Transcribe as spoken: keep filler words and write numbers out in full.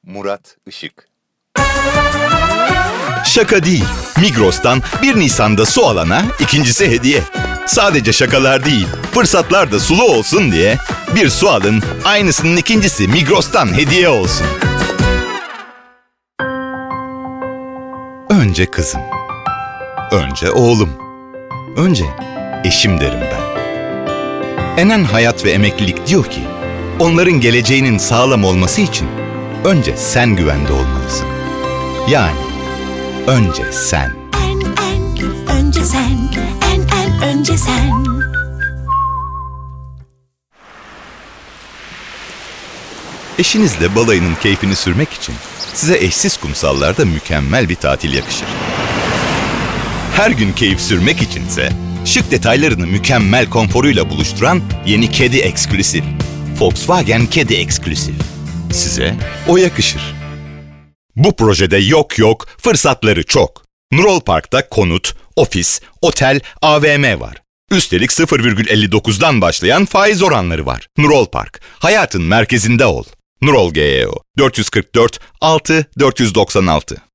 Murat Işık. Şaka değil. Migros'tan bir Nisan'da su alana ikincisi hediye. Sadece şakalar değil, fırsatlar da sulu olsun diye bir su alın, aynısının ikincisi Migros'tan hediye olsun. Önce kızım. Önce oğlum. Önce eşim derim ben. Enen Hayat ve Emeklilik diyor ki, onların geleceğinin sağlam olması için önce sen güvende olmalısın. Yani önce sen. En en önce sen, en en önce sen. Eşinizle balayının keyfini sürmek için size eşsiz kumsallarda mükemmel bir tatil yakışır. Her gün keyif sürmek içinse şık detaylarını mükemmel konforuyla buluşturan yeni Kedi Eksklusif. Volkswagen Kedi Eksklusif. Size o yakışır. Bu projede yok yok, fırsatları çok. Nurol Park'ta konut, ofis, otel, A V M var. Üstelik sıfır virgül elli dokuzdan başlayan faiz oranları var. Nurol Park, hayatın merkezinde ol. Nurol G E O dört yüz kırk dört altı dört yüz doksan altı